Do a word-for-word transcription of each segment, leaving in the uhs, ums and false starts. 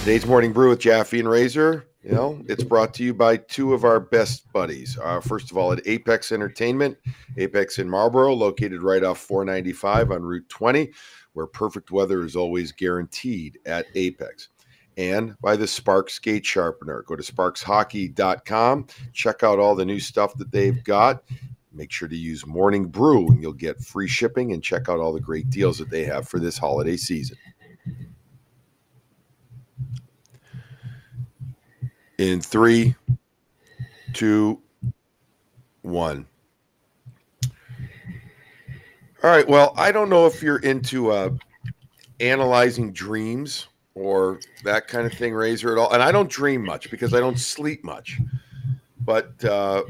Today's Morning Brew with Jaffe and Razor, you know, it's brought to you by two of our best buddies. Uh, first of all, at Apex Entertainment, Apex in Marlboro, located right off four ninety-five on Route twenty, where perfect weather is always guaranteed at Apex. And by the Sparks Skate Sharpener. Go to sparks hockey dot com, check out all the new stuff that they've got. Make sure to use Morning Brew and you'll get free shipping, and check out all the great deals that they have for this holiday season. In three, two, one. All right. Well, I don't know if you're into uh, analyzing dreams or that kind of thing, Razor, at all. And I don't dream much because I don't sleep much. But uh,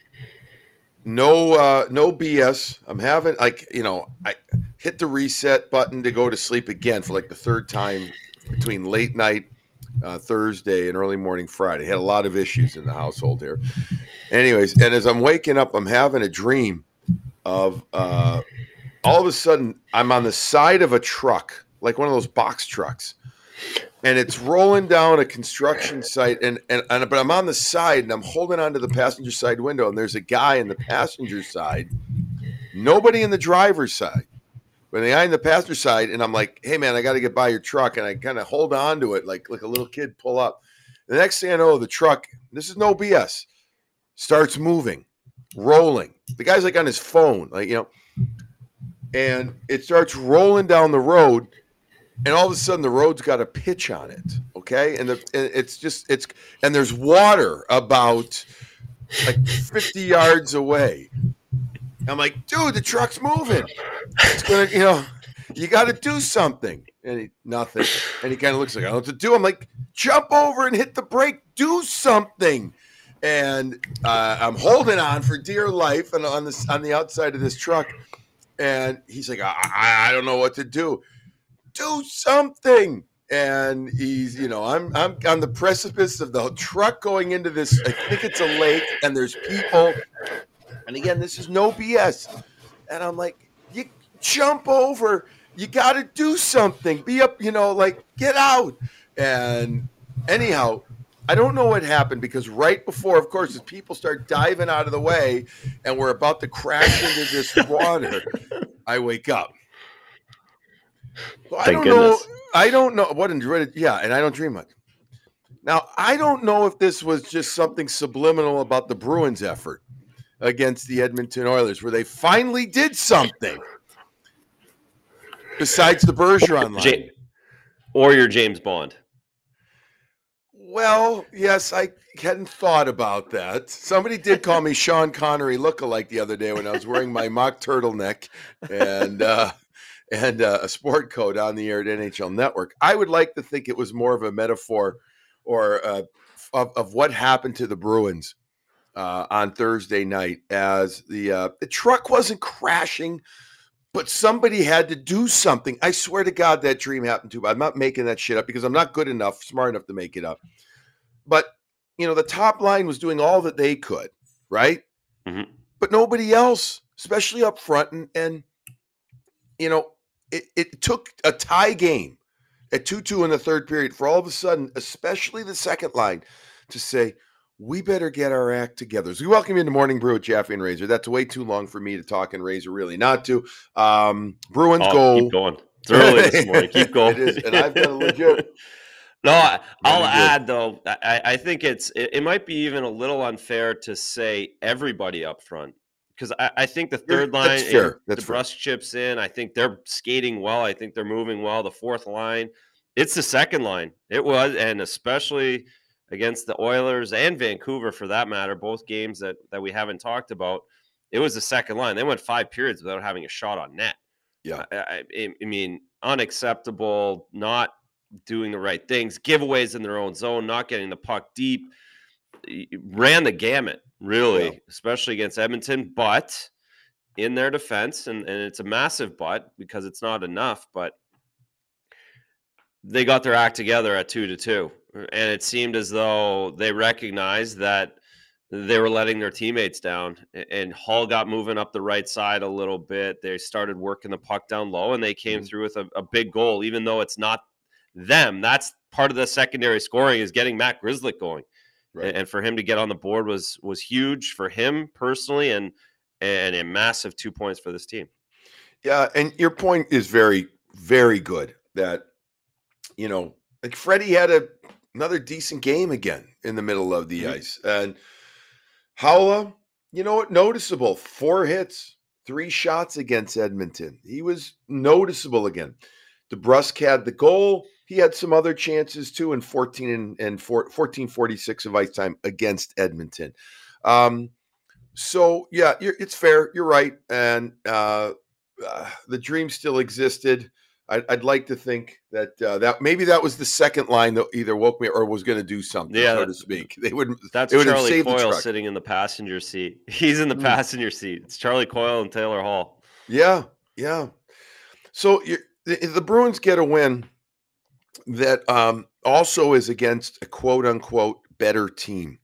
no, uh, no B S. I'm having, like, you know, I hit the reset button to go to sleep again for like the third time between late night Uh, Thursday and early morning Friday. Had a lot of issues in the household here. Anyways, and as I'm waking up, I'm having a dream of uh, all of a sudden I'm on the side of a truck, like one of those box trucks, and it's rolling down a construction site. And, and, and but I'm on the side and I'm holding onto the passenger side window, and there's a guy in the passenger side, nobody in the driver's side. But the guy in the passenger side, and I'm like, hey, man, I got to get by your truck. And I kind of hold on to it like, like a little kid pull up. The next thing I know, the truck, this is no B S, starts moving, rolling. The guy's like on his phone, like, you know, and it starts rolling down the road. And all of a sudden, the road's got a pitch on it, okay? And, the, and it's just, it's, and there's water about like fifty yards away. I'm like, dude, the truck's moving. It's gonna, you know, you got to do something. And he, nothing. And he kind of looks like, I don't know what to do. I'm like, jump over and hit the brake. Do something. And uh, I'm holding on for dear life and on this on the outside of this truck. And he's like, I, I, I don't know what to do. Do something. And he's, you know, I'm I'm on the precipice of the truck going into this. I think it's a lake, and there's people. And again, this is no B S. And I'm like, you jump over. You got to do something. Be up, you know, like, get out. And anyhow, I don't know what happened, because right before, of course, as people start diving out of the way and we're about to crash into this water, I wake up. So I Thank don't know. goodness. I don't know what enjoyed. Yeah, and I don't dream much. Now, I don't know if this was just something subliminal about the Bruins' effort against the Edmonton Oilers, where they finally did something besides the Bergeron line. Ja- or your James Bond. Well, yes, I hadn't thought about that. Somebody did call me Sean Connery lookalike the other day when I was wearing my mock turtleneck and uh, and uh, a sport coat on the air at N H L Network. I would like to think it was more of a metaphor or uh, of, of what happened to the Bruins Uh, on Thursday night, as the uh, the truck wasn't crashing, but somebody had to do something. I swear to God, that dream happened to me. I'm not making that shit up because I'm not good enough, smart enough to make it up. But, you know, the top line was doing all that they could, right? Mm-hmm. But nobody else, especially up front. And, and you know, it, it took a tie game at two two in the third period for all of a sudden, especially the second line, to say, we better get our act together. So we welcome you into Morning Brew with Jaffe and Razor. That's way too long for me to talk and Razor really not to. Um, Bruins Oh, go. keep going. It's early this morning. Keep going. It is, and I've got a legit. No, I, I'll Really good. add though. I, I think it's it, it might be even a little unfair to say everybody up front, because I, I think the third line, That's fair. That's the fair. Bruss chips in. I think they're skating well. I think they're moving well. The fourth line, it's the second line. It was, and especially against the Oilers and Vancouver, for that matter, both games that, that we haven't talked about, it was the second line. They went five periods without having a shot on net. Yeah. I, I, I mean, unacceptable, not doing the right things, giveaways in their own zone, not getting the puck deep. Ran the gamut, really, yeah. Especially against Edmonton. But in their defense, and, and it's a massive but because it's not enough, but they got their act together at two to two. And it seemed as though they recognized that they were letting their teammates down. And Hull got moving up the right side a little bit. They started working the puck down low, and they came mm-hmm. through with a, a big goal, even though it's not them. That's part of the secondary scoring is getting Matt Grzelcyk going. Right. And for him to get on the board was was huge for him personally, and and a massive two points for this team. Yeah, and your point is very, very good. That, you know, like Freddie had a another decent game again in the middle of the mm-hmm. ice, and Haula, you know what, noticeable. Four hits, three shots against Edmonton. He was noticeable again. DeBrusk had the goal. He had some other chances too in fourteen and, and fourteen forty-six of ice time against Edmonton. Um, so, yeah, you're, it's fair. You're right. And uh, uh, the dream still existed. I'd, I'd like to think that uh, that maybe that was the second line that either woke me or was going to do something, yeah, so to speak. They would. That's they would Charlie Coyle sitting in the passenger seat. He's in the mm. passenger seat. It's Charlie Coyle and Taylor Hall. Yeah, yeah. So you're, the, the Bruins get a win that um, also is against a quote unquote better team.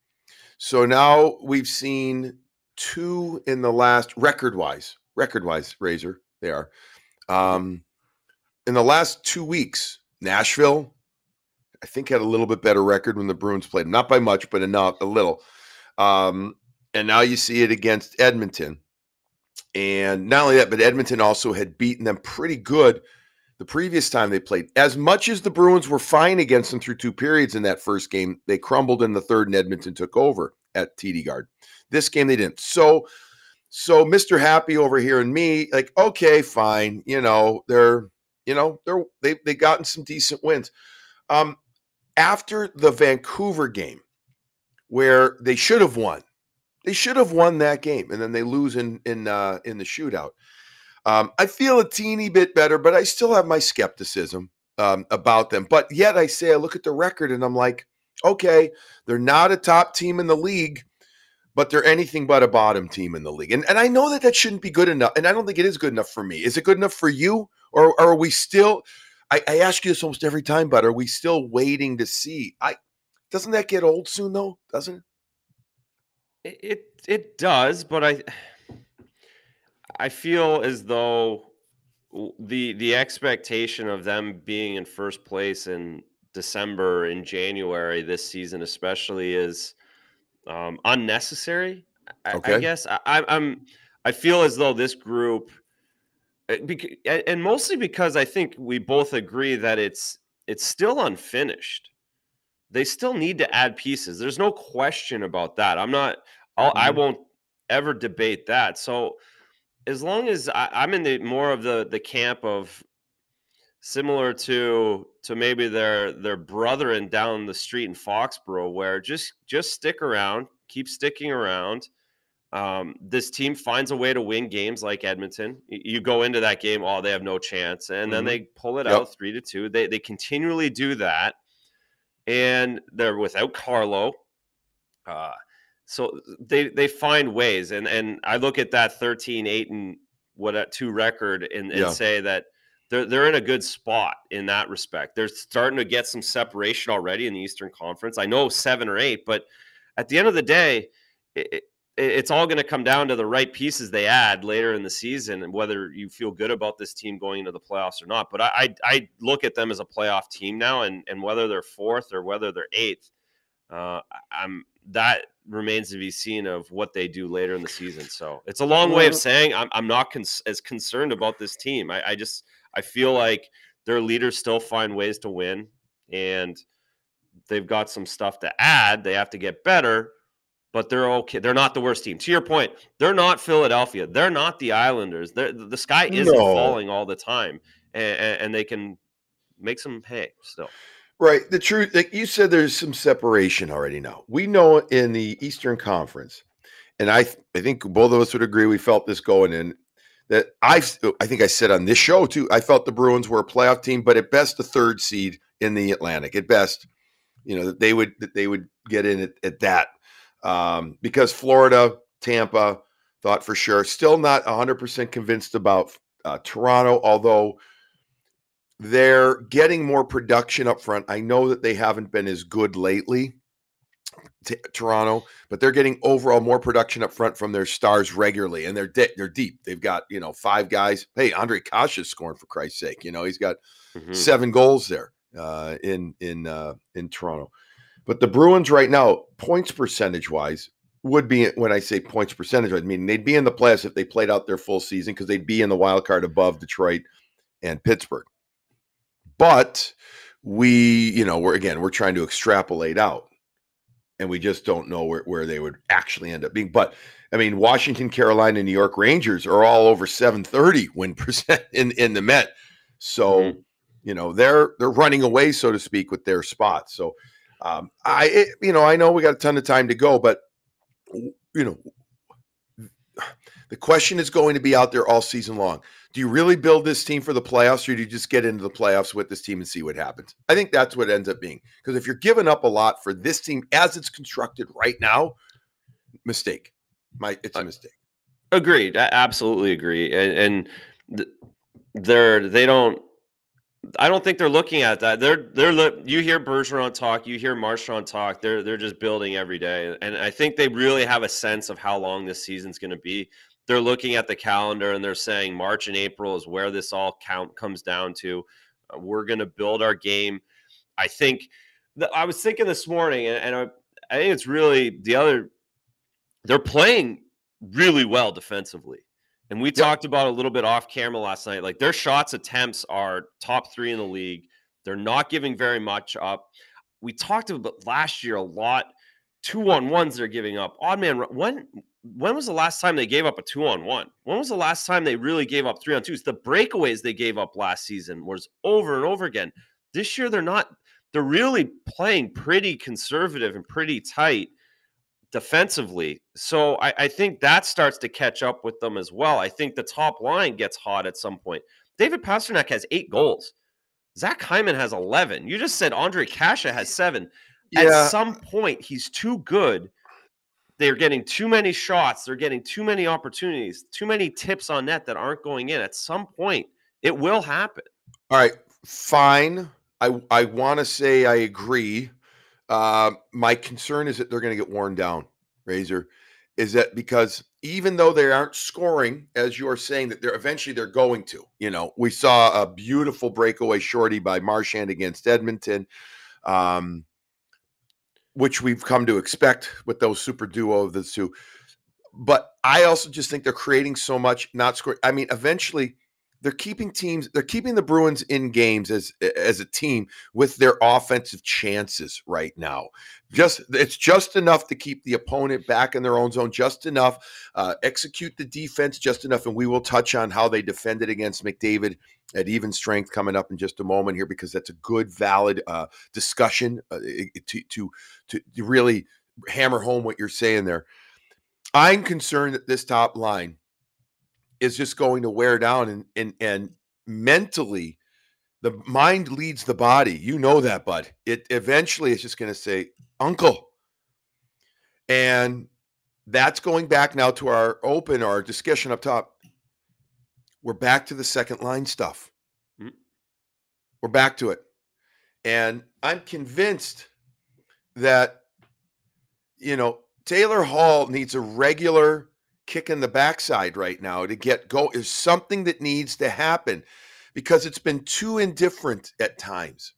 So now we've seen two in the last record wise, record wise, Razor, they are. Um, in the last two weeks, Nashville, I think, had a little bit better record when the Bruins played. Not by much, but enough, a little. Um, and now you see it against Edmonton. And not only that, but Edmonton also had beaten them pretty good the previous time they played. As much as the Bruins were fine against them through two periods in that first game, they crumbled in the third and Edmonton took over at T D Garden. This game they didn't. So, so Mister Happy over here and me, like, okay, fine. You know, they're, you know, they're, they, they gotten some decent wins. Um, after the Vancouver game where they should have won, they should have won that game. And then they lose in, in, uh, in the shootout. Um, I feel a teeny bit better, but I still have my skepticism um, about them. But yet I say, I look at the record and I'm like, okay, they're not a top team in the league, but they're anything but a bottom team in the league. And, and I know that that shouldn't be good enough. And I don't think it is good enough for me. Is it good enough for you? Or, or are we still, I, I ask you this almost every time, but are we still waiting to see? I Doesn't that get old soon though? Doesn't it? It, it, it does, but I... I feel as though the the expectation of them being in first place in December, in January this season especially, is um, unnecessary. I, okay. I guess I, I'm. I feel as though this group, and mostly because I think we both agree that it's it's still unfinished. They still need to add pieces. There's no question about that. I'm not. I'll, mm-hmm. I won't ever debate that. So. As long as I, I'm in the more of the the camp of similar to to maybe their their brethren down the street in Foxborough, where just just stick around, keep sticking around. Um, this team finds a way to win games like Edmonton. You go into that game, oh, they have no chance, and mm-hmm. then they pull it yep. out three to two. They they continually do that, and they're without Carlo. Uh, So they they find ways, and and I look at that thirteen eight and what at two record and, and yeah. say that they're they're in a good spot in that respect. They're starting to get some separation already in the Eastern Conference. I know seven or eight, but at the end of the day, it, it, it's all going to come down to the right pieces they add later in the season and whether you feel good about this team going into the playoffs or not. But I I, I look at them as a playoff team now, and and whether they're fourth or whether they're eighth, uh, I'm that. remains to be seen of what they do later in the season. So it's a long way of saying I'm I'm not cons- as concerned about this team. I, I just I feel like their leaders still find ways to win, and they've got some stuff to add. They have to get better, but they're okay. They're not the worst team. To your point, they're not Philadelphia. They're not the Islanders. They're, the sky isn't no. falling all the time, and, and they can make some hay still. Right. The truth, like you said, there's some separation already now. We know in the Eastern Conference, and I I think both of us would agree, we felt this going in, that I I think I said on this show too, I felt the Bruins were a playoff team, but at best a third seed in the Atlantic. At best, you know, that they would that they would get in at, at that. Um, because Florida, Tampa, thought for sure. Still not one hundred percent convinced about uh, Toronto, although they're getting more production up front. I know that they haven't been as good lately, t- Toronto, but they're getting overall more production up front from their stars regularly, and they're de- they're deep. They've got, you know, five guys. Hey, Andre Kasha is scoring, for Christ's sake. You know, he's got mm-hmm. seven goals there. uh, in in uh, in Toronto. But the Bruins right now, points percentage wise, would be, when I say points percentage, I mean they'd be in the playoffs if they played out their full season, because they'd be in the wild card above Detroit and Pittsburgh. But we, you know, we're again, we're trying to extrapolate out, and we just don't know where, where they would actually end up being. But I mean, Washington, Carolina, and New York Rangers are all over seven thirty win percent in, in the Met. So, mm-hmm. you know, they're they're running away, so to speak, with their spots. So, um, I, it, you know, I know we got a ton of time to go, but you know, the question is going to be out there all season long. Do you really build this team for the playoffs, or do you just get into the playoffs with this team and see what happens? I think that's what ends up being. Because if you're giving up a lot for this team as it's constructed right now, mistake. My, it's a mistake. Agreed. I absolutely agree. And, and they're they don't. I don't think they're looking at that. They're they're you hear Bergeron talk, you hear Marchand talk. They're they're just building every day, and I think they really have a sense of how long this season's going to be. They're looking at the calendar and they're saying March and April is where this all count comes down to. Uh, we're going to build our game. I think the, I was thinking this morning, and, and I, I think it's really the other. They're playing really well defensively. And we yep. talked about a little bit off camera last night. Like, their shots attempts are top three in the league. They're not giving very much up. We talked about last year a lot. Two on ones they're giving up. Odd man, when when was the last time they gave up a two on one? When was the last time they really gave up three on twos? The breakaways they gave up last season was over and over again. This year they're not. They're really playing pretty conservative and pretty tight defensively. So I, I think that starts to catch up with them as well. I think the top line gets hot at some point. David Pastrnak has eight goals. Zach Hyman has eleven. You just said Ondrej Kase has seven. Yeah. At some point, he's too good. They're getting too many shots. They're getting too many opportunities, too many tips on net that aren't going in. At some point, it will happen. All right, fine. I, I want to say I agree. Uh, my concern is that they're going to get worn down, Razor, is that because even though they aren't scoring, as you're saying, that they're eventually they're going to, you know, we saw a beautiful breakaway shorty by Marchand against Edmonton, um, which we've come to expect with those super duo of the two. But I also just think they're creating so much, not scoring. I mean, eventually they're keeping teams, they're keeping the Bruins in games as as a team with their offensive chances right now. Just it's just enough to keep the opponent back in their own zone, just enough, uh, execute the defense just enough, and we will touch on how they defended against McDavid at even strength coming up in just a moment here, because that's a good, valid uh, discussion uh, to to to really hammer home what you're saying there. I'm concerned that this top line is just going to wear down, and and and mentally the mind leads the body. You know that, bud. It eventually is just going to say, uncle. And that's going back now to our open, our discussion up top. We're back to the second line stuff. Mm-hmm. We're back to it. And I'm convinced that, you know, Taylor Hall needs a regular kick in the backside right now to get go. Is something that needs to happen, because it's been too indifferent at times.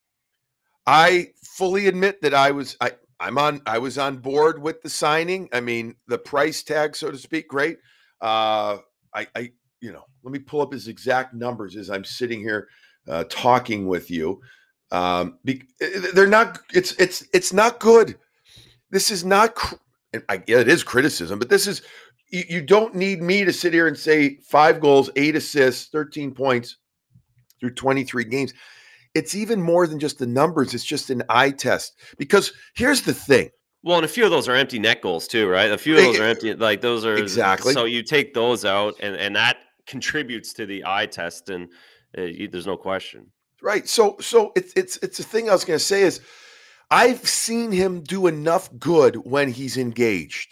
I fully admit that I was I I'm on I was on board with the signing. I mean, the price tag, so to speak, great. Uh, I I you know, let me pull up his exact numbers as I'm sitting here uh, talking with you. Um, be, they're not. It's it's it's not good. This is not. I, it is criticism, but this is. You, you don't need me to sit here and say five goals, eight assists, thirteen points through twenty-three games. It's even more than just the numbers. It's just an eye test. Because here's the thing. Well, and a few of those are empty net goals too, right? A few of those are empty. Like those are exactly. So you take those out, and and that contributes to the eye test, and uh, you, there's no question. Right. So so it's it's it's a thing I was going to say is I've seen him do enough good when he's engaged.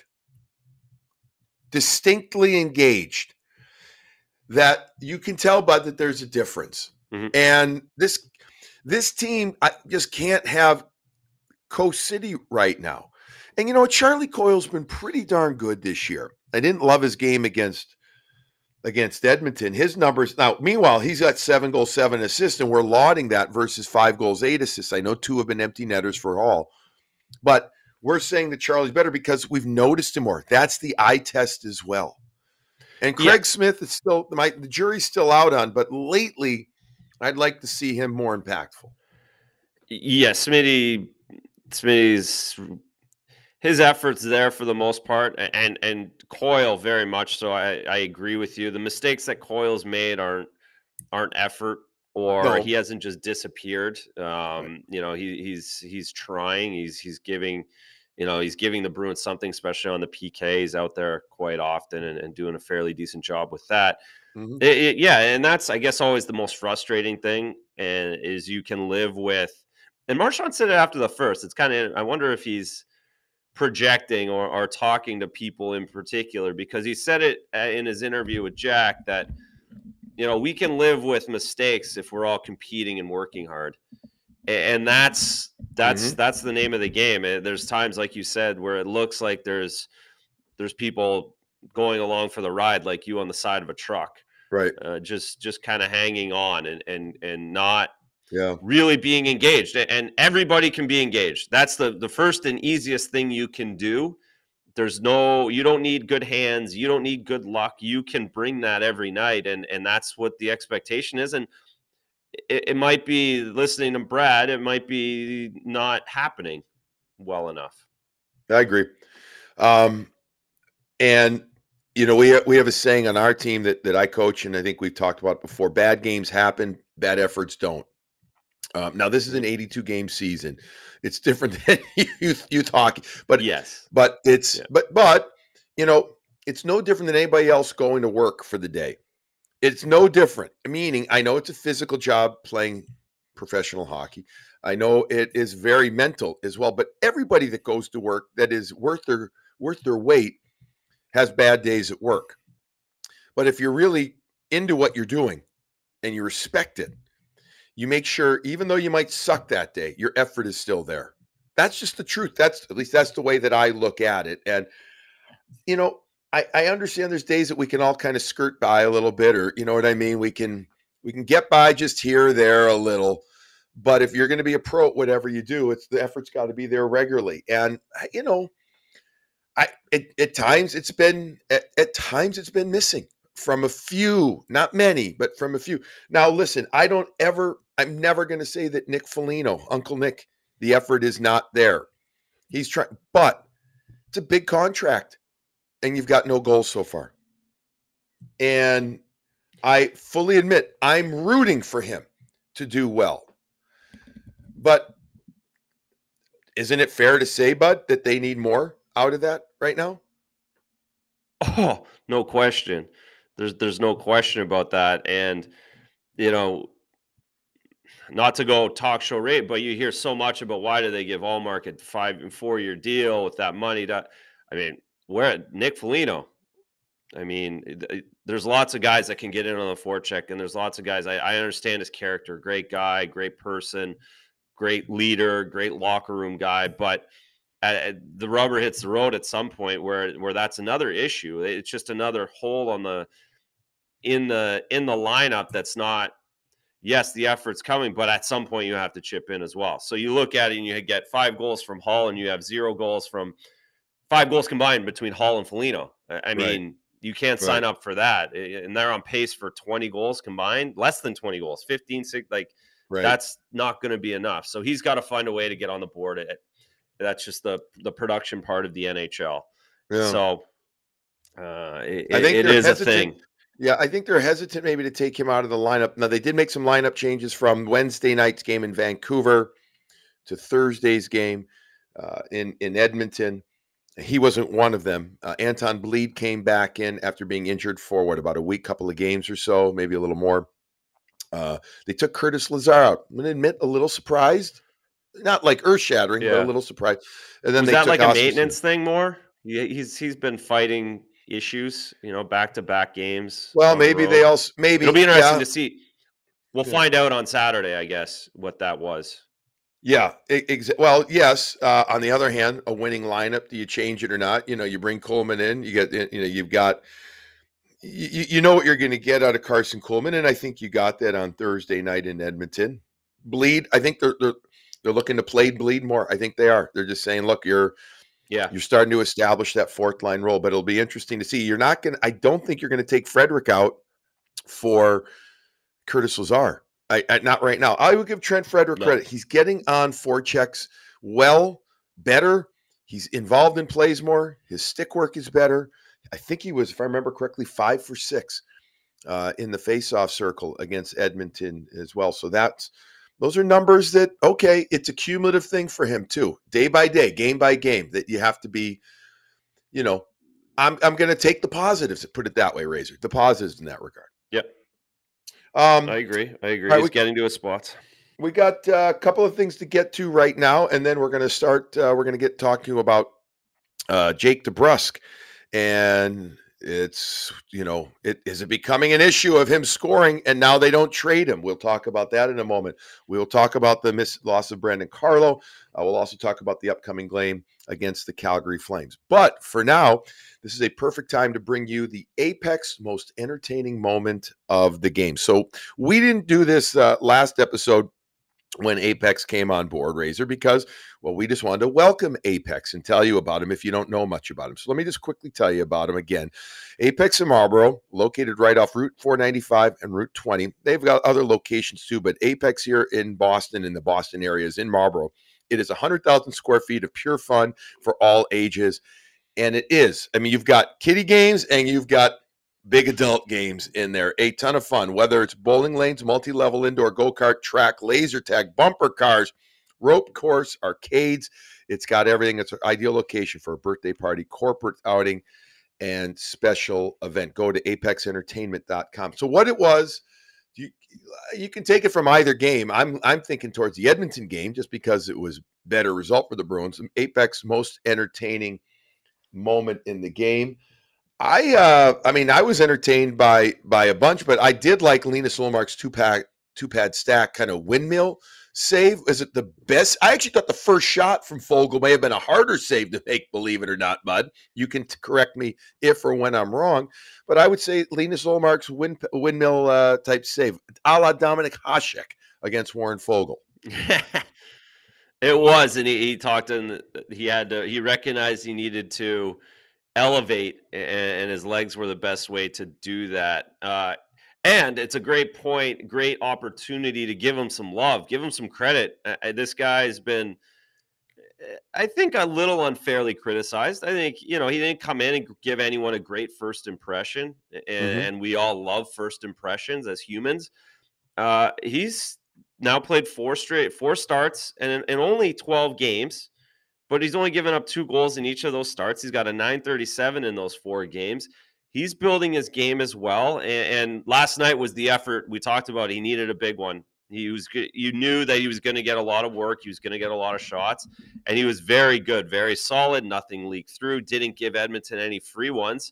Distinctly engaged, that you can tell, Bud, that there's a difference. Mm-hmm. And this this team, I just can't have Coast City right now. And you know, Charlie Coyle's been pretty darn good this year. I didn't love his game against against Edmonton. His numbers now, meanwhile, he's got seven goals, seven assists, and we're lauding that versus five goals, eight assists. I know two have been empty netters for Hall, but we're saying that Charlie's better because we've noticed him more. That's the eye test as well. And Craig yeah. Smith is still my the jury's still out on, but lately I'd like to see him more impactful. Yeah, Smitty, Smitty's his efforts there for the most part, and and Coyle very much so. I, I agree with you. The mistakes that Coyle's made aren't aren't effort, or no. he hasn't just disappeared. Um, right. You know, he he's he's trying. He's he's giving, you know, he's giving the Bruins something, especially on the P Ks out there quite often, and, and doing a fairly decent job with that. Mm-hmm. It, it, yeah, and that's I guess always the most frustrating thing, and is you can live with. And Marchand said it after the first. It's kind of I wonder if he's projecting or, or talking to people in particular, because he said it in his interview with Jack that, you know, we can live with mistakes if we're all competing and working hard. And that's, that's, mm-hmm. that's the name of the game. There's times, like you said, where it looks like there's, there's people going along for the ride, like you on the side of a truck, right? Uh, just, just kind of hanging on and, and, and not, yeah, really being engaged, and everybody can be engaged. That's the the first and easiest thing you can do. There's no, you don't need good hands, you don't need good luck. You can bring that every night, and and that's what the expectation is. And it, it might be, listening to Brad, it might be not happening well enough. I agree. Um, and you know, we we have a saying on our team that that I coach, and I think we've talked about before: bad games happen, bad efforts don't. Um, now, this is an eighty-two game season. It's different than youth youth hockey, but yes, but it's yeah. but but you know, it's no different than anybody else going to work for the day. It's no different. Meaning, I know it's a physical job playing professional hockey. I know it is very mental as well. But everybody that goes to work that is worth their worth their weight has bad days at work. But if you're really into what you're doing and you respect it, you make sure, even though you might suck that day, your effort is still there. That's just the truth. That's at least that's the way that I look at it. And, you know, I, I understand there's days that we can all kind of skirt by a little bit, or, you know what I mean? We can, we can get by just here or there a little, but if you're going to be a pro at whatever you do, it's the effort's got to be there regularly. And, you know, I, it, at times it's been, at, at times it's been missing from a few, not many, but from a few. Now, listen, I don't ever, I'm never going to say that Nick Foligno, Uncle Nick, the effort is not there. He's trying, but it's a big contract and you've got no goals so far. And I fully admit I'm rooting for him to do well. But isn't it fair to say, Bud, that they need more out of that right now? Oh, no question. There's there's no question about that. And, you know, not to go talk show rate, but you hear so much about why do they give Allmark a five and four year deal with that money. That, I mean, where Nick Foligno, I mean, there's lots of guys that can get in on the forecheck, and there's lots of guys. I, I understand his character, great guy, great person, great leader, great locker room guy, but uh, the rubber hits the road at some point where where that's another issue. It's just another hole on the in the in the lineup that's not. Yes, the effort's coming, but at some point you have to chip in as well. So you look at it and you get five goals from Hall, and you have zero goals from five goals combined between Hall and Foligno. I mean, right. You can't sign right. up for that. And they're on pace for twenty goals combined, less than twenty goals, fifteen, six, like right. That's not going to be enough. So he's got to find a way to get on the board. That's just the the production part of the N H L. Yeah. So uh, it, I think it is hesitant. a thing. Yeah, I think they're hesitant maybe to take him out of the lineup. Now, they did make some lineup changes from Wednesday night's game in Vancouver to Thursday's game uh, in, in Edmonton. He wasn't one of them. Uh, Anton Bleed came back in after being injured for, what, about a week, couple of games or so, maybe a little more. Uh, they took Curtis Lazar out. I'm going to admit, a little surprised. Not like earth-shattering, yeah. but a little surprised. And then Was they that took like a Oscar maintenance thing more? Yeah, he's he's been fighting issues, you know, back-to-back games. Well, maybe the they also maybe it'll be interesting yeah. to see. We'll yeah. find out on Saturday, I guess, what that was. Yeah. Ex- well, yes. Uh, on the other hand, a winning lineup. Do you change it or not? You know, you bring Coleman in. You get, you know, you've got you, you know what you're going to get out of Carson Coleman, and I think you got that on Thursday night in Edmonton. Bleed, I think they're they're they're looking to play Bleed more. I think they are. They're just saying, look, you're yeah, you're starting to establish that fourth line role, but it'll be interesting to see. You're not going to, I don't think you're going to take Frederic out for Curtis Lazar. I, I not right now. I would give Trent Frederic No. credit. He's getting on forechecks well, better. He's involved in plays more. His stick work is better. I think he was, if I remember correctly, five for six uh, in the faceoff circle against Edmonton as well. So that's those are numbers that, okay, it's a cumulative thing for him too, day by day, game by game, that you have to be, you know, I'm I'm going to take the positives, put it that way, Razor, the positives in that regard. Yep. Um, I agree. I agree. right, He's we- getting to his spots. We got uh, a couple of things to get to right now, and then we're going to start. Uh, we're going to get talking about uh, Jake DeBrusk, and it's you know, it is it becoming an issue of him scoring, and now they don't trade him. We'll talk about that in a moment. We will talk about the miss loss of Brandon Carlo. Uh, we'll also talk about the upcoming game against the Calgary Flames. But for now, this is a perfect time to bring you the Apex most entertaining moment of the game. So we didn't do this uh, last episode when Apex came on board, Razor, because, well, we just wanted to welcome Apex and tell you about him if you don't know much about him. So let me just quickly tell you about him again. Apex in Marlboro, located right off Route four ninety-five and Route twenty. They've got other locations too, but Apex here in Boston, in the Boston area, is in Marlboro. It is one hundred thousand square feet of pure fun for all ages. And it is. I mean, you've got kiddie games and you've got big adult games in there. A ton of fun, whether it's bowling lanes, multi-level indoor go-kart track, laser tag, bumper cars, rope course, arcades. It's got everything. It's an ideal location for a birthday party, corporate outing, and special event. Go to apex entertainment dot com. So what it was, you you can take it from either game. I'm I'm thinking towards the Edmonton game just because it was better result for the Bruins. Apex most entertaining moment in the game. I uh I mean I was entertained by by a bunch, but I did like Linus Ullmark's two pad two pad stack kind of windmill save. Is it the best? I actually thought the first shot from Foegele may have been a harder save to make, believe it or not, Bud. You can t- correct me if or when I'm wrong, but I would say Linus Ullmark's wind, windmill uh, type save, a la Dominic Hasek against Warren Foegele. It was, and he, he talked, and he had to. He recognized he needed to elevate, and his legs were the best way to do that. Uh, and it's a great point, great opportunity to give him some love, give him some credit. Uh, this guy's been, I think, a little unfairly criticized. I think, you know, he didn't come in and give anyone a great first impression, and, mm-hmm. and we all love first impressions as humans. Uh, he's now played four straight, four starts, and in only twelve games. But he's only given up two goals in each of those starts. He's got a nine thirty-seven in those four games. He's building his game as well. And, and last night was the effort we talked about. He needed a big one. He was, you knew that he was going to get a lot of work. He was going to get a lot of shots, and he was very good, very solid. Nothing leaked through. Didn't give Edmonton any free ones.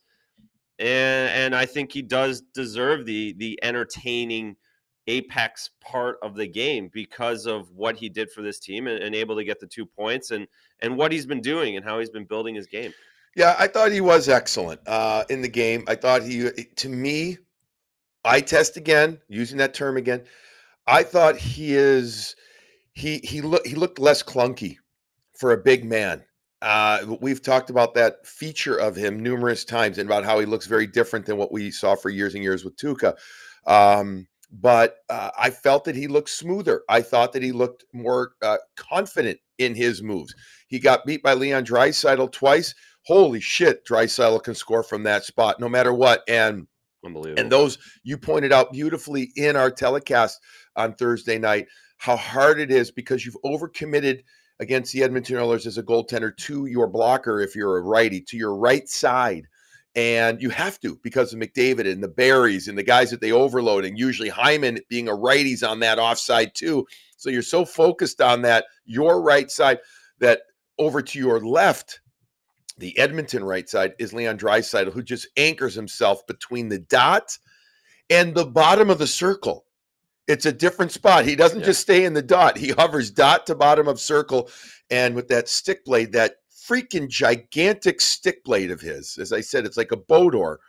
And and I think he does deserve the the entertaining apex part of the game because of what he did for this team and, and able to get the two points and and what he's been doing and how he's been building his game. Yeah, I thought he was excellent uh, in the game. I thought he, to me, eye test again, using that term again. I thought he is he he looked he looked less clunky for a big man. Uh, we've talked about that feature of him numerous times and about how he looks very different than what we saw for years and years with Tuukka. Um, But uh, I felt that he looked smoother. I thought that he looked more uh, confident in his moves. He got beat by Leon Draisaitl twice. Holy shit, Draisaitl can score from that spot no matter what. And Unbelievable. And those, you pointed out beautifully in our telecast on Thursday night, how hard it is because you've overcommitted against the Edmonton Oilers as a goaltender to your blocker if you're a righty, to your right side. And you have to because of McDavid and the Berries and the guys that they overload, and usually Hyman being a righty's on that offside too. So you're so focused on that, your right side, that over to your left, the Edmonton right side, is Leon Draisaitl, who just anchors himself between the dot and the bottom of the circle. It's a different spot. He doesn't yeah. just stay in the dot. He hovers dot to bottom of circle. And with that stick blade, that freaking gigantic stick blade of his, as I said, it's like a Bodor.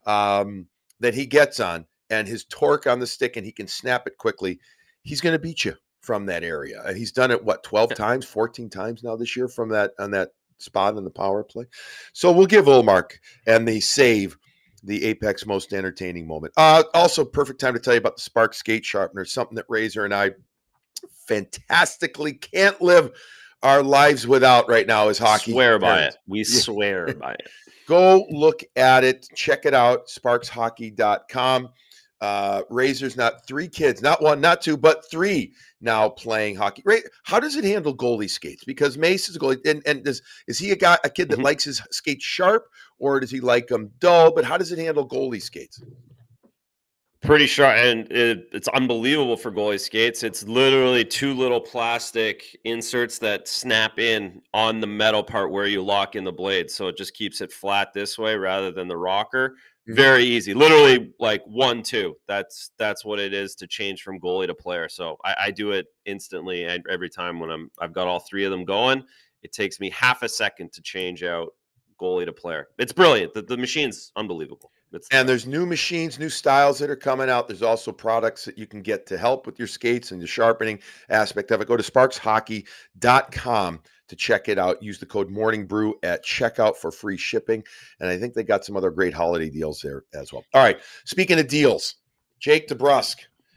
um, that he gets on and his torque on the stick and he can snap it quickly, he's going to beat you from that area. And he's done it, what, twelve times, fourteen times now this year from that on that spot in the power play. So we'll give Ullmark and the save the Apex most entertaining moment. Uh, also, perfect time to tell you about the Spark Skate Sharpener, something that Razor and I fantastically can't live our lives without right now is hockey. Swear by it. We swear by it. Go look at it. Check it out. sparks hockey dot com. Uh, Razor's not three kids, not one, not two, but three now playing hockey. Right? How does it handle goalie skates? Because Mace is a goalie, and, and does is he a guy, a kid that mm-hmm. likes his skates sharp, or does he like them dull? But how does it handle goalie skates? Pretty sharp, and it, it's unbelievable for goalie skates. It's literally two little plastic inserts that snap in on the metal part where you lock in the blade, so it just keeps it flat this way rather than the rocker. Very easy, literally like one, two. That's that's what it is to change from goalie to player. So I, I do it instantly every time when I'm I've got all three of them going. It takes me half a second to change out goalie to player. It's brilliant. The, the machine's unbelievable. It's and there's new machines, new styles that are coming out. There's also products that you can get to help with your skates and the sharpening aspect of it. Go to sparks hockey dot com to check it out. Use the code MorningBrew at checkout for free shipping. And I think they got some other great holiday deals there as well. All right. Speaking of deals, Jake DeBrusk.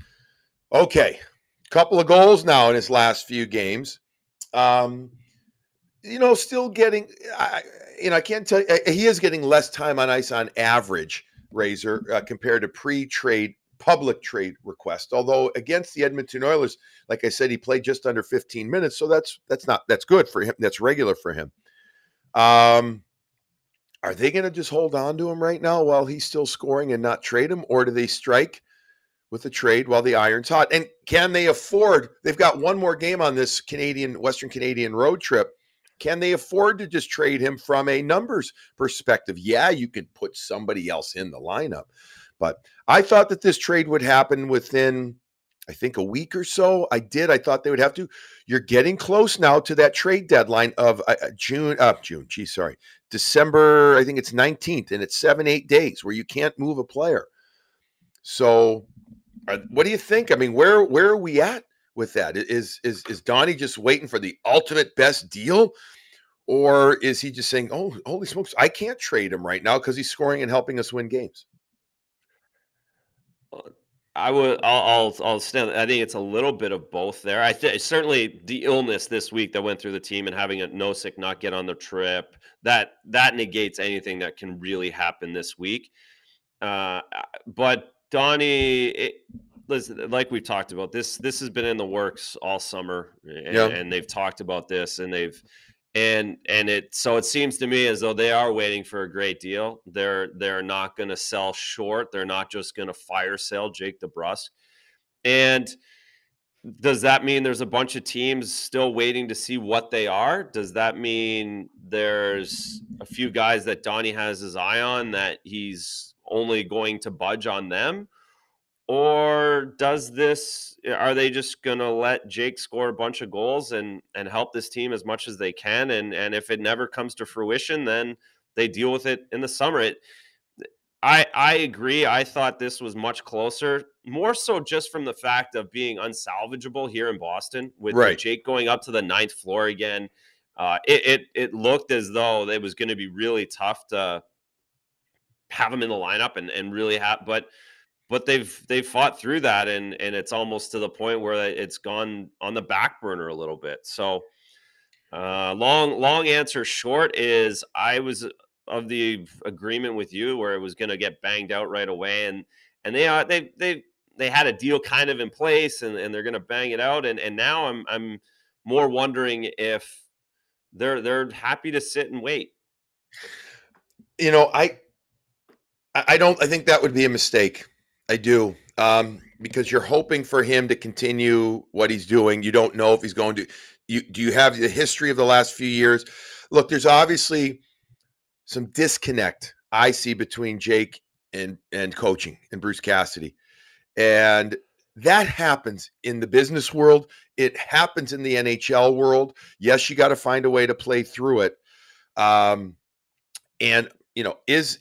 Okay. Couple of goals now in his last few games. Um, you know, still getting, I, you know, I can't tell you, he is getting less time on ice on average, Razor, uh, compared to pre-trade public trade request. Although against the Edmonton Oilers, like I said, he played just under fifteen minutes. So that's, that's not, that's good for him. That's regular for him. Um, are they going to just hold on to him right now while he's still scoring and not trade him? Or do they strike with a trade while the iron's hot? And can they afford, they've got one more game on this Canadian, Western Canadian road trip. Can they afford to just trade him from a numbers perspective? Yeah, you can put somebody else in the lineup. But I thought that this trade would happen within, I think, a week or so. I did. I thought they would have to. You're getting close now to that trade deadline of uh, June, uh, June, geez, sorry, December, I think it's nineteenth, and it's seven, eight days where you can't move a player. So uh, what do you think? I mean, where where are we at with that? Is, is, is Donnie just waiting for the ultimate best deal? Or is he just saying, oh, holy smokes, I can't trade him right now because he's scoring and helping us win games? I would, I'll, I'll, I'll stand. I think it's a little bit of both there. I think certainly the illness this week that went through the team and having a Nosek not get on the trip, that that negates anything that can really happen this week. Uh, but Donnie, it, listen, like we've talked about, this this has been in the works all summer, and, yeah. and they've talked about this, and they've. And and it so it seems to me as though they are waiting for a great deal. They're they're not going to sell short. They're not just going to fire sale Jake DeBrusk. And does that mean there's a bunch of teams still waiting to see what they are? Does that mean there's a few guys that Donnie has his eye on that he's only going to budge on them? Or does this, are they just going to let Jake score a bunch of goals and and help this team as much as they can? And and if it never comes to fruition, then they deal with it in the summer. It, I, I agree. I thought this was much closer, more so just from the fact of being unsalvageable here in Boston with, right. with Jake going up to the ninth floor again. Uh, it, it, it looked as though it was going to be really tough to have him in the lineup and, and really have, but But they've they've fought through that, and and it's almost to the point where it's gone on the back burner a little bit. So, uh, long long answer short is I was of the agreement with you where it was going to get banged out right away, and and they are they they they had a deal kind of in place, and, and they're going to bang it out, and and now I'm I'm more wondering if they're they're happy to sit and wait. You know, I I don't I think that would be a mistake. I do, um, because you're hoping for him to continue what he's doing. You don't know if he's going to. You do you have the history of the last few years? Look, there's obviously some disconnect I see between Jake and and coaching and Bruce Cassidy, and that happens in the business world. It happens in the N H L world. Yes, you got to find a way to play through it. Um, and you know, is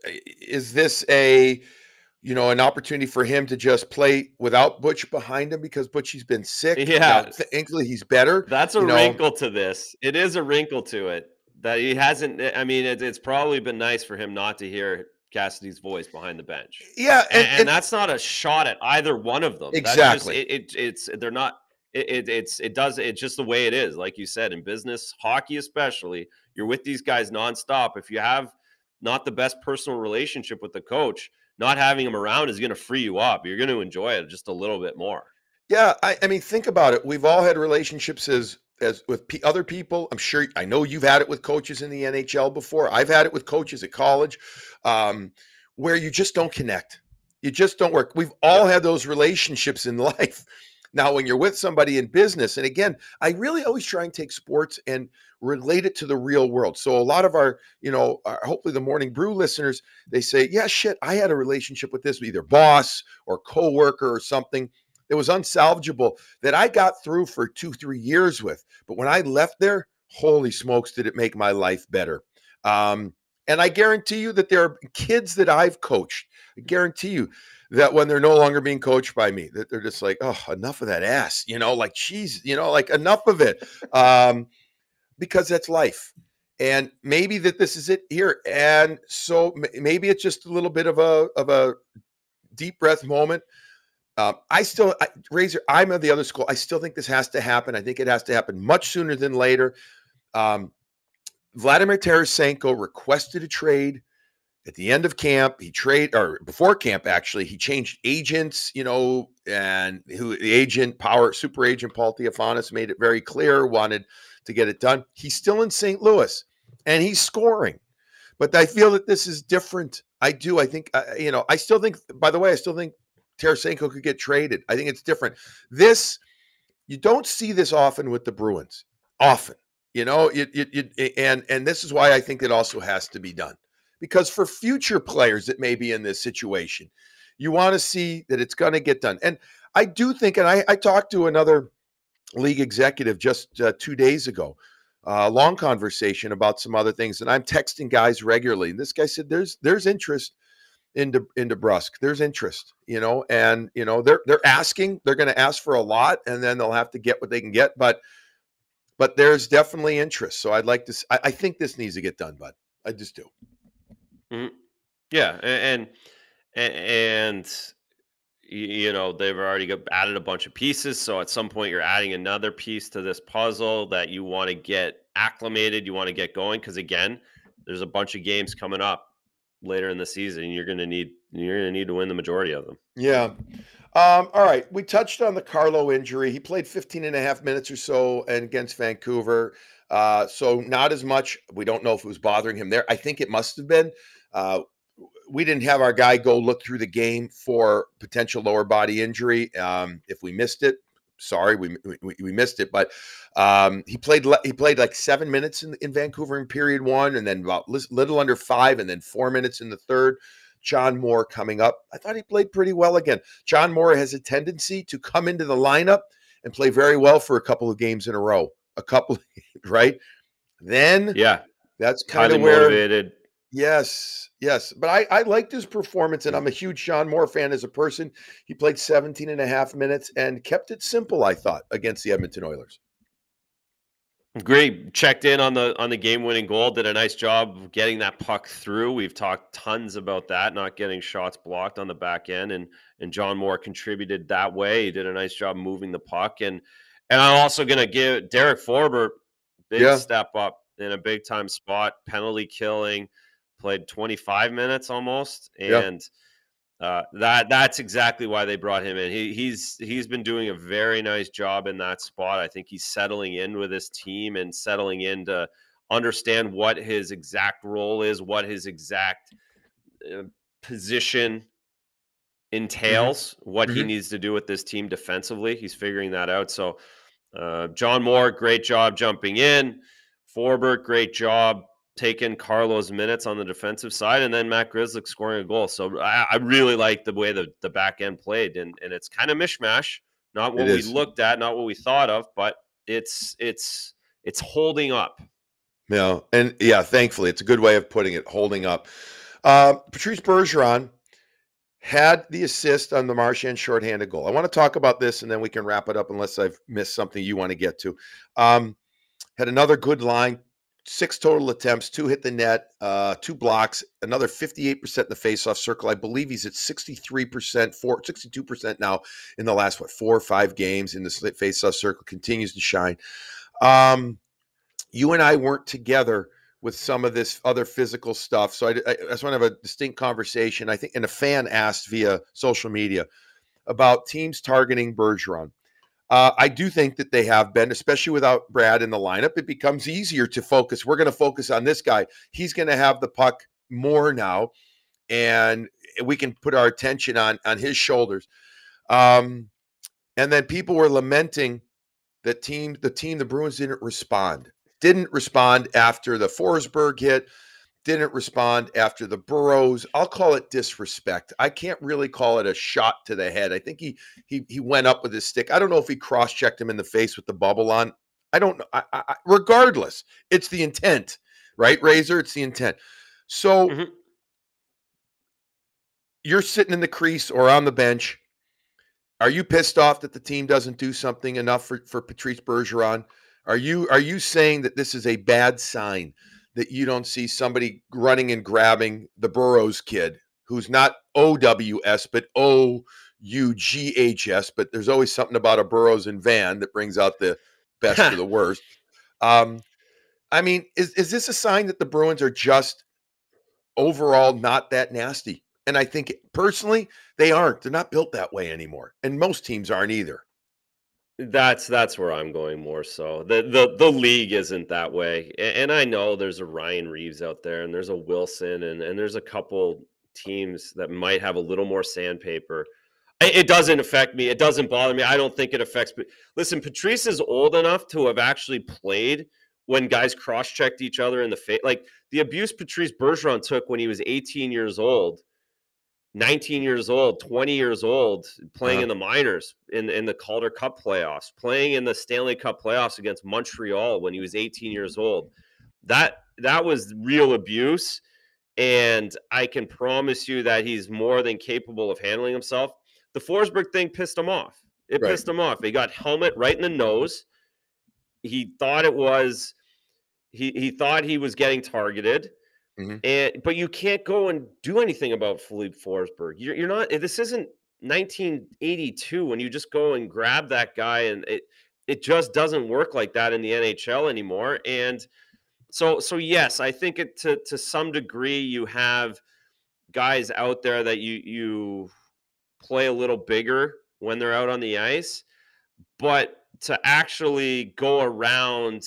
is this a, you know, an opportunity for him to just play without Butch behind him because Butchie's been sick? Now, Yeah, thankfully, he's better. that's a You know, wrinkle to this. It is a wrinkle to it that he hasn't. eh, I mean, it, it's probably been nice for him not to hear Cassidy's voice behind the bench, yeah, and, and and and that's not a shot at either one of them. That's just exactly. it. it it's they're not. It, it it's it does it's just the way it is. Like you said, in business, hockey especially, you're with these guys nonstop. If you have not the best personal relationship with the coach, not having him around is going to free you up. You're going to enjoy it just a little bit more. Yeah, I, I mean, think about it. We've all had relationships as as with p- other people. I'm sure I know you've had it with coaches in the N H L before. I've had it with coaches at college, um, where you just don't connect. You just don't work. We've all Yep. had those relationships in life. Now, when you're with somebody in business, and again, I really always try and take sports and relate it to the real world. So a lot of our, you know, our, hopefully the Morning Brew listeners, they say, "Yeah, shit, I had a relationship with this either boss or coworker or something." It was unsalvageable that I got through for two, three years with. But when I left there, holy smokes, did it make my life better. Um, and I guarantee you that there are kids that I've coached. I guarantee you that when they're no longer being coached by me, that they're just like, oh, enough of that ass, you know, like, geez, you know, like enough of it. Um, because that's life. And maybe that this is it here. And so m- maybe it's just a little bit of a of a deep breath moment. Um, I still, I, Razor, I'm of the other school. I still think this has to happen. I think it has to happen much sooner than later. Um, Vladimir Tarasenko requested a trade at the end of camp. He trade or before camp, actually, he changed agents, you know, and who the agent, power super agent Paul Theophanis made it very clear, wanted to get it done. He's still in Saint Louis and he's scoring. But I feel that this is different. I do. I think, uh, you know, I still think, by the way, I still think Tarasenko could get traded. I think it's different. This, you don't see this often with the Bruins. Often, you know, it, it, it, and and this is why I think it also has to be done, because for future players that may be in this situation, you want to see that it's going to get done. And I do think, and I, I talked to another league executive just uh, two days ago, a uh, long conversation about some other things, and I'm texting guys regularly. And this guy said, "There's there's interest into into Brusque. There's interest, you know, and you know they're they're asking. They're going to ask for a lot, and then they'll have to get what they can get. But but there's definitely interest. So I'd like to. I, I think this needs to get done, bud. I just do. Mhm. Yeah, a- and and, and y- you know they've already got, added a bunch of pieces. So at some point, you're adding another piece to this puzzle that you want to get acclimated. You want to get going because again, there's a bunch of games coming up later in the season. And you're going to need you're going to need to win the majority of them. Yeah. Um, all right. We touched on the Carlo injury. He played fifteen and a half minutes or so and against Vancouver. Uh, so not as much. We don't know if it was bothering him there. I think it must have been. Uh, we didn't have our guy go look through the game for potential lower body injury. Um, if we missed it, sorry, we we, we missed it. But um, he played he played like seven minutes in, in Vancouver in period one, and then about little under five, and then four minutes in the third. John Moore coming up. I thought he played pretty well again. John Moore has a tendency to come into the lineup and play very well for a couple of games in a row. A couple, right? Then Yeah, that's kind highly of where, motivated. yes, yes. But I, I liked his performance, and I'm a huge John Moore fan as a person. He played seventeen and a half minutes and kept it simple, I thought, against the Edmonton Oilers. Great. Checked in on the on the game winning goal. Did a nice job of getting that puck through. We've talked tons about that, not getting shots blocked on the back end, and and John Moore contributed that way. He did a nice job moving the puck, and and I'm also going to give Derek Forbert big Yeah, step up in a big time spot, penalty killing, played twenty-five minutes almost, yeah. and uh, that that's exactly why they brought him in. He he's he's been doing a very nice job in that spot. I think he's settling in with his team and settling in to understand what his exact role is, what his exact uh, position Mm-hmm. entails, what he Mm-hmm. needs to do with this team defensively. He's figuring that out. So, uh, John Moore, great job jumping in. Forbert, great job taking Carlos minutes on the defensive side, and then Matt Grzelcyk scoring a goal. So I, I really like the way the, the back end played, and and it's kind of mishmash, not It what we is. looked at, not what we thought of, but it's it's it's holding up. Yeah, and yeah, thankfully, it's a good way of putting it. Holding up. Uh, Patrice Bergeron had the assist on the Marchand shorthanded goal. I want to talk about this, and then we can wrap it up unless I've missed something you want to get to. Um, had another good line, six total attempts, two hit the net, uh, two blocks, another fifty-eight percent in the faceoff circle. I believe he's at sixty-three percent, four, sixty-two percent now in the last, what, four or five games in the faceoff circle, continues to shine. Um, you and I weren't together with some of this other physical stuff. So I, I, I just want to have a distinct conversation. I think, and a fan asked via social media about teams targeting Bergeron. Uh, I do think that they have been, especially without Brad in the lineup. It becomes easier to focus. We're going to focus on this guy. He's going to have the puck more now, and we can put our attention on, on his shoulders. Um, and then people were lamenting that team, the team, the Bruins didn't respond. Didn't respond after the Forsberg hit. Didn't respond after the Burrows. I'll call it disrespect. I can't really call it a shot to the head. I think he he he went up with his stick. I don't know if he cross-checked him in the face with the bubble on. I don't know. I, I, regardless, it's the intent, right, Razor? It's the intent. So mm-hmm. You're sitting in the crease or on the bench. Are you pissed off that the team doesn't do something enough for, for Patrice Bergeron? Are you are you saying that this is a bad sign that you don't see somebody running and grabbing the Burrows kid, who's not O W S, but O U G H S, but there's always something about a Burrows and Van that brings out the best or the worst. Um, I mean, is, is this a sign that the Bruins are just overall not that nasty? And I think personally, they aren't. They're not built that way anymore. And most teams aren't either. That's that's where I'm going more so. The the the league isn't that way. And, and I know there's a Ryan Reeves out there, and there's a Wilson, and, and there's a couple teams that might have a little more sandpaper. It, it doesn't affect me. It doesn't bother me. I don't think it affects me. Listen, Patrice is old enough to have actually played when guys cross-checked each other in the face. Like the abuse Patrice Bergeron took when he was eighteen years old, nineteen years old, twenty years old, playing uh-huh. in the minors in, in the Calder Cup playoffs, playing in the Stanley Cup playoffs against Montreal when he was eighteen years old. That that was real abuse, and I can promise you that he's more than capable of handling himself. The Forsberg thing pissed him off. It right. pissed him off. He got helmet right in the nose. He thought it was he he thought he was getting targeted. Mm-hmm. And but you can't go and do anything about Philippe Forsberg. You're, you're not. This isn't nineteen eighty-two when you just go and grab that guy, and it it just doesn't work like that in the N H L anymore. And so so yes, I think it to to some degree you have guys out there that you you play a little bigger when they're out on the ice, but to actually go around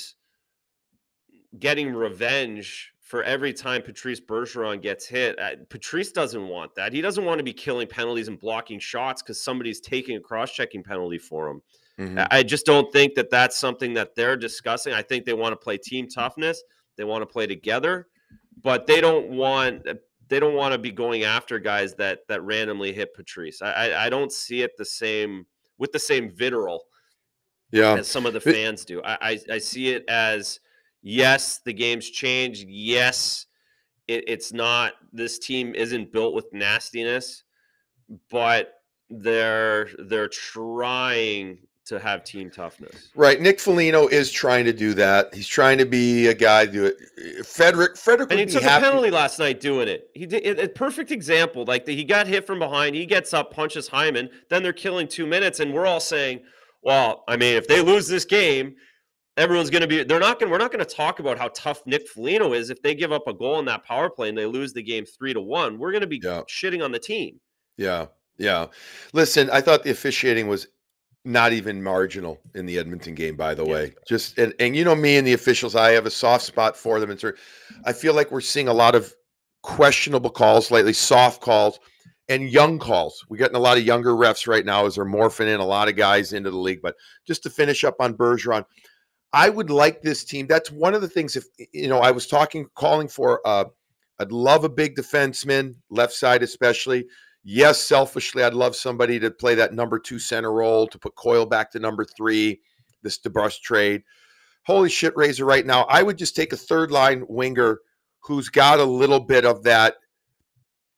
getting revenge for every time Patrice Bergeron gets hit. Uh, Patrice doesn't want that. He doesn't want to be killing penalties and blocking shots because somebody's taking a cross-checking penalty for him. Mm-hmm. I, I just don't think that that's something that they're discussing. I think they want to play team toughness. They want to play together, but they don't want they don't want to be going after guys that that randomly hit Patrice. I I, I don't see it the same with the same vitriol yeah. as some of the fans do. I, I, I see it as, yes, the game's changed. Yes, it, it's not, this team isn't built with nastiness, but they're they're trying to have team toughness. Right. Nick Foligno is trying to do that. He's trying to be a guy do it. Frederic, Frederic, and he took happy. a penalty last night doing it. He did a perfect example. Like the, he got hit from behind. He gets up, punches Hyman. Then they're killing two minutes, and we're all saying, "Well, I mean, if they lose this game, everyone's going to be. They're not going. We're not going to talk about how tough Nick Foligno is. If they give up a goal in that power play and they lose the game three to one, we're going to be yeah. shitting on the team." Yeah, yeah. Listen, I thought the officiating was not even marginal in the Edmonton game, by the yeah. way. Just and, and you know me and the officials, I have a soft spot for them. And so I feel like we're seeing a lot of questionable calls lately, soft calls, and young calls. We're getting a lot of younger refs right now as they're morphing in a lot of guys into the league. But just to finish up on Bergeron, I would like this team. That's one of the things. If you know, I was talking, calling for. Uh, I'd love a big defenseman, left side especially. Yes, selfishly, I'd love somebody to play that number two center role, to put Coyle back to number three, this DeBrusk trade. Holy shit, Razor, right now, I would just take a third line winger who's got a little bit of that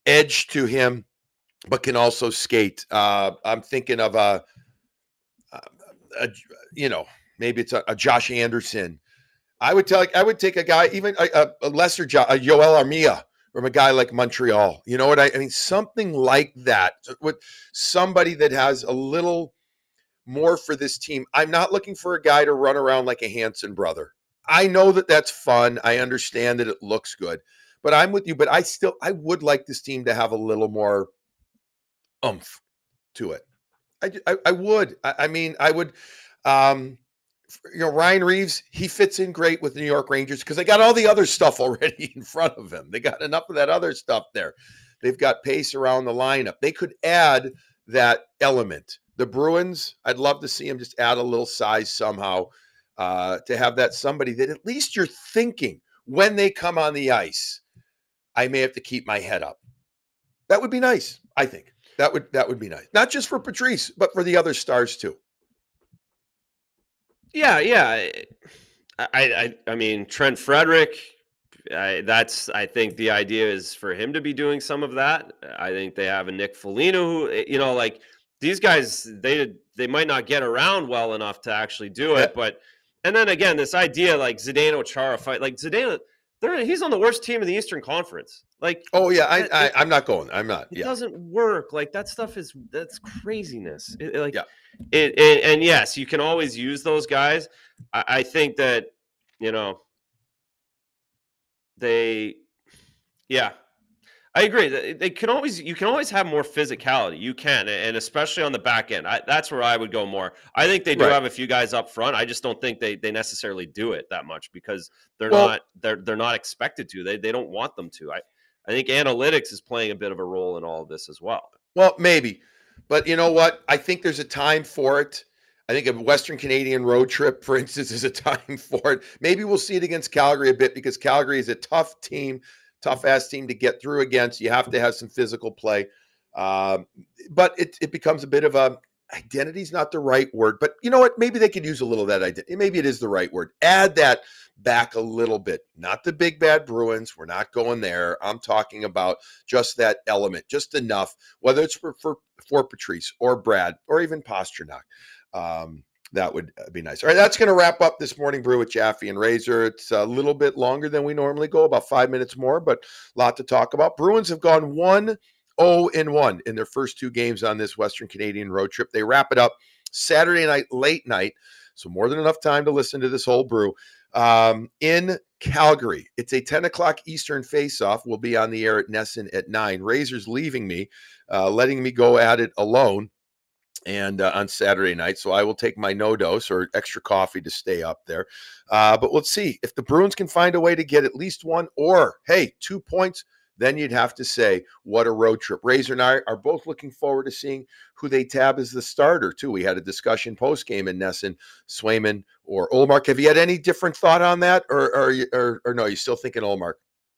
edge to him, but can also skate. Uh, I'm thinking of a, a, a you know, maybe it's a, a Josh Anderson. I would tell, I would take a guy, even a, a lesser jo- a Yoel Armia from a guy like Montreal. You know what I, I mean? Something like that with somebody that has a little more for this team. I'm not looking for a guy to run around like a Hanson brother. I know that that's fun. I understand that it looks good, but I'm with you. But I still, I would like this team to have a little more oomph to it. I, I, I would. I, I mean, I would. Um, you know, Ryan Reeves, he fits in great with the New York Rangers because they got all the other stuff already in front of him. They got enough of that other stuff there. They've got pace around the lineup. They could add that element. The Bruins, I'd love to see them just add a little size somehow uh, to have that somebody that at least you're thinking when they come on the ice, I may have to keep my head up. That would be nice, I think. That would that would be nice. Not just for Patrice, but for the other stars too. Yeah, yeah. I, I, I mean, Trent Frederick. I, that's. I think the idea is for him to be doing some of that. I think they have a Nick Foligno who, you know, like these guys. They they might not get around well enough to actually do it. But and then again, this idea like Zdeno Chara fight, like Zdeno, they're he's on the worst team in the Eastern Conference. Like, oh yeah, I, I I'm not going. I'm not. It yeah. doesn't work. Like that stuff is that's craziness. It, like. Yeah. It, it, and yes, you can always use those guys. I, I think that, you know, they, yeah, I agree. They, they can always, you can always have more physicality. You can, and especially on the back end. I, that's where I would go more. I think they do right. have a few guys up front. I just don't think they they necessarily do it that much because they're well, not they're they're not expected to. They they don't want them to. I I think analytics is playing a bit of a role in all of this as well. Well, maybe. But you know what? I think there's a time for it. I think a Western Canadian road trip, for instance, is a time for it. Maybe we'll see it against Calgary a bit because Calgary is a tough team, tough-ass team to get through against. You have to have some physical play. Um, but it, it becomes a bit of a identity is not the right word. But you know what? Maybe they could use a little of that identity. Maybe it is the right word. Add that back a little bit. Not the big bad Bruins. We're not going there. I'm talking about just that element, just enough, whether it's for, for, for Patrice or Brad or even Pastrnak. Um, that would be nice. All right, that's going to wrap up this morning brew with Jaffe and Razor. It's a little bit longer than we normally go, about five minutes more, but a lot to talk about. Bruins have gone one oh and one in their first two games on this Western Canadian road trip. They wrap it up Saturday night, late night, so more than enough time to listen to this whole brew. Um, in Calgary, it's a ten o'clock Eastern face-off. We'll be on the air at Nesson at nine. Razor's leaving me, uh, letting me go at it alone. And uh, on Saturday night, so I will take my no dose or extra coffee to stay up there. Uh, but let's see if the Bruins can find a way to get at least one or, hey, two points. Then you'd have to say, what a road trip. Razor and I are both looking forward to seeing who they tab as the starter, too. We had a discussion post-game in Nesson, Swayman or Ullmark. Have you had any different thought on that? Or, or, or, or no, you still thinking Ullmark?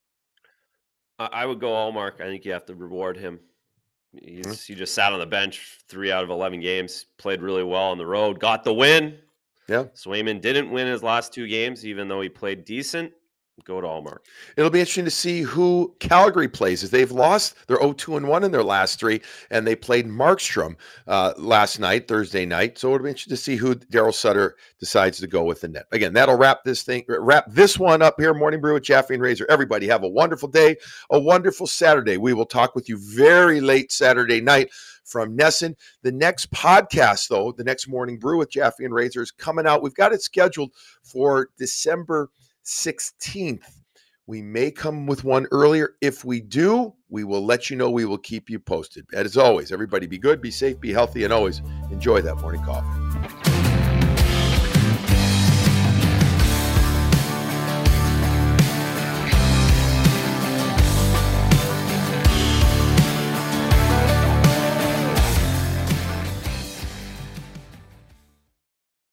I would go Ullmark. I think you have to reward him. He's, mm-hmm. He just sat on the bench three out of eleven games, played really well on the road, got the win. Yeah. Swayman didn't win his last two games, even though he played decent. Go to Ullmark. It'll be interesting to see who Calgary plays as they've lost. They're oh two and one in their last three, and they played Markstrom uh, last night, Thursday night. So it'll be interesting to see who Daryl Sutter decides to go with the net. Again, that'll wrap this thing, wrap this one up here. Morning Brew with Jaffe and Razor. Everybody have a wonderful day, a wonderful Saturday. We will talk with you very late Saturday night from Nesson. The next podcast, though, the next Morning Brew with Jaffe and Razor is coming out. We've got it scheduled for December sixteenth. We may come with one earlier. If we do, we will let you know. We will keep you posted. As always, everybody be good, be safe, be healthy, and always enjoy that morning coffee.